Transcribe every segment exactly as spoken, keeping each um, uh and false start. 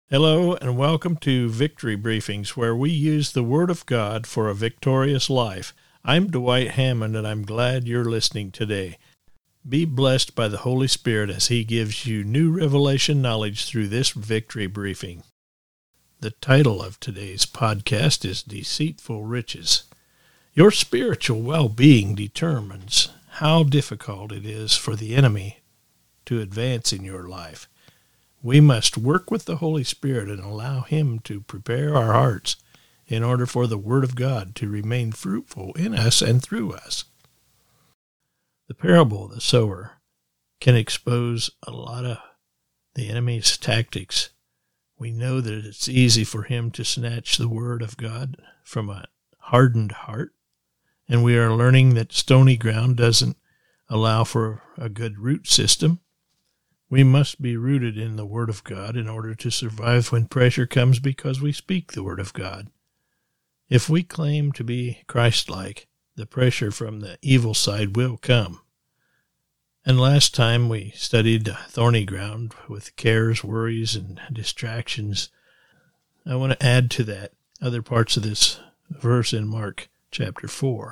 Hello and welcome to Victory Briefings, where we use the Word of God for a victorious life. I'm Dwight Hammond, and I'm glad you're listening today. Be blessed by the Holy Spirit as He gives you new revelation knowledge through this Victory Briefing. The title of today's podcast is Deceitful Riches. Your spiritual well-being determines how difficult it is for the enemy to advance in your life. We must work with the Holy Spirit and allow Him to prepare our hearts in order for the Word of God to remain fruitful in us and through us. The parable of the sower can expose a lot of the enemy's tactics. We know that it's easy for him to snatch the Word of God from a hardened heart, and we are learning that stony ground doesn't allow for a good root system. We must be rooted in the Word of God in order to survive when pressure comes because we speak the Word of God. If we claim to be Christ-like, the pressure from the evil side will come. And last time we studied thorny ground with cares, worries, and distractions. I want to add to that other parts of this verse in Mark chapter four.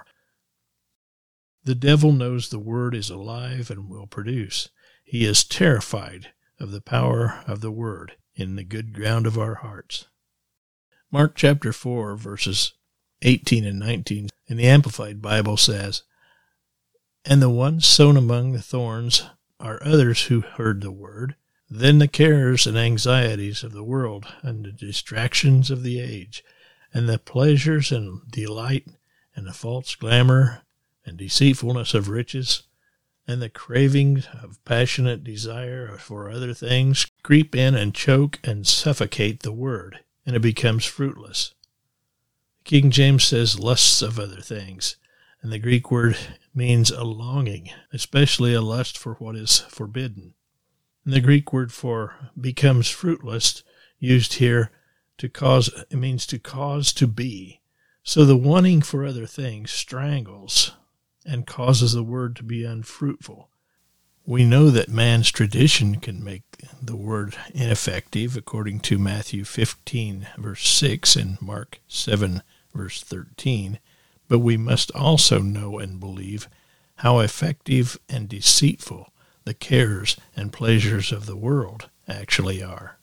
The devil knows the Word is alive and will produce. He is terrified of the power of the Word in the good ground of our hearts. Mark chapter four, verses eighteen and nineteen in the Amplified Bible says, "And the ones sown among the thorns are others who heard the Word. Then the cares and anxieties of the world and the distractions of the age and the pleasures and delight and the false glamour and deceitfulness of riches and the cravings of passionate desire for other things creep in and choke and suffocate the Word, and it becomes fruitless." King James says lusts of other things, and the Greek word means a longing, especially a lust for what is forbidden. And the Greek word for becomes fruitless, used here to cause, it means to cause to be. So the wanting for other things strangles and causes the Word to be unfruitful. We know that man's tradition can make the Word ineffective, according to Matthew fifteen, verse six, and Mark seven, verse thirteen, but we must also know and believe how effective and deceitful the cares and pleasures of the world actually are.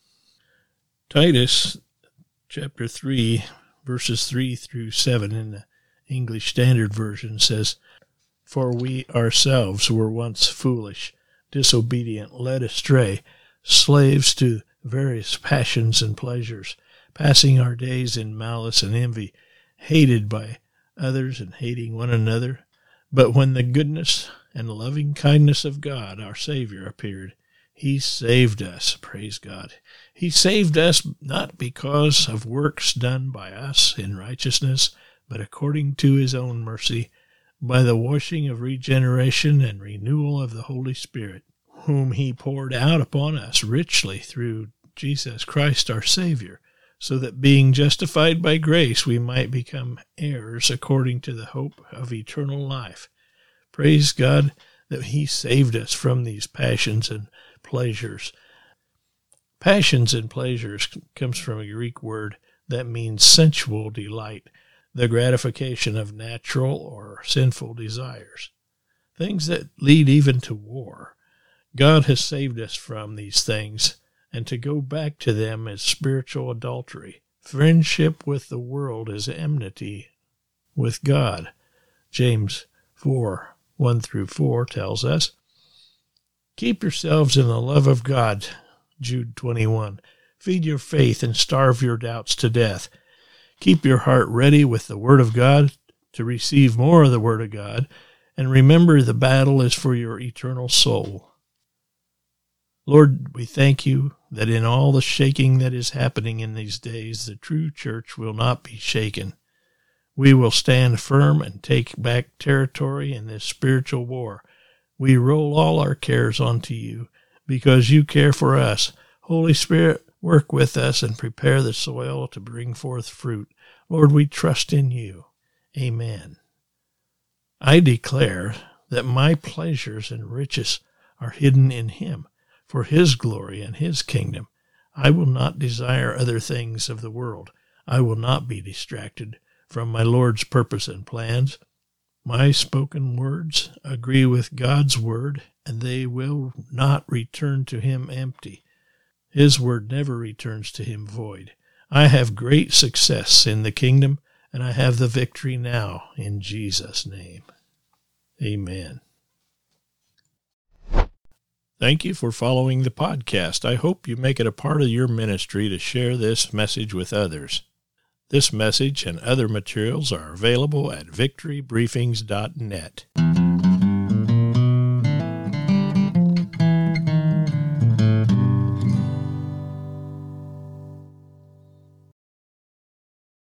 Titus chapter three, verses three through seven in the English Standard Version says, "For we ourselves were once foolish, disobedient, led astray, slaves to various passions and pleasures, passing our days in malice and envy, hated by others and hating one another. But when the goodness and loving kindness of God, our Savior, appeared, He saved us." Praise God. He saved us not because of works done by us in righteousness, but according to His own mercy, by the washing of regeneration and renewal of the Holy Spirit, whom He poured out upon us richly through Jesus Christ our Savior, so that being justified by grace we might become heirs according to the hope of eternal life. Praise God that He saved us from these passions and pleasures. Passions and pleasures comes from a Greek word that means sensual delight, the gratification of natural or sinful desires, things that lead even to war. God has saved us from these things, and to go back to them is spiritual adultery. Friendship with the world is enmity with God. James four, one through four tells us, "Keep yourselves in the love of God," Jude twenty-one. "Feed your faith and starve your doubts to death. Keep your heart ready with the Word of God to receive more of the Word of God, and remember the battle is for your eternal soul." Lord, we thank You that in all the shaking that is happening in these days, the true church will not be shaken. We will stand firm and take back territory in this spiritual war. We roll all our cares onto You because You care for us. Holy Spirit, work with us and prepare the soil to bring forth fruit. Lord, we trust in You. Amen. I declare that my pleasures and riches are hidden in Him for His glory and His kingdom. I will not desire other things of the world. I will not be distracted from my Lord's purpose and plans. My spoken words agree with God's word, and they will not return to him empty. His word never returns to him void. I have great success in the kingdom, and I have the victory now in Jesus' name. Amen. Thank you for following the podcast. I hope you make it a part of your ministry to share this message with others. This message and other materials are available at victory briefings dot net.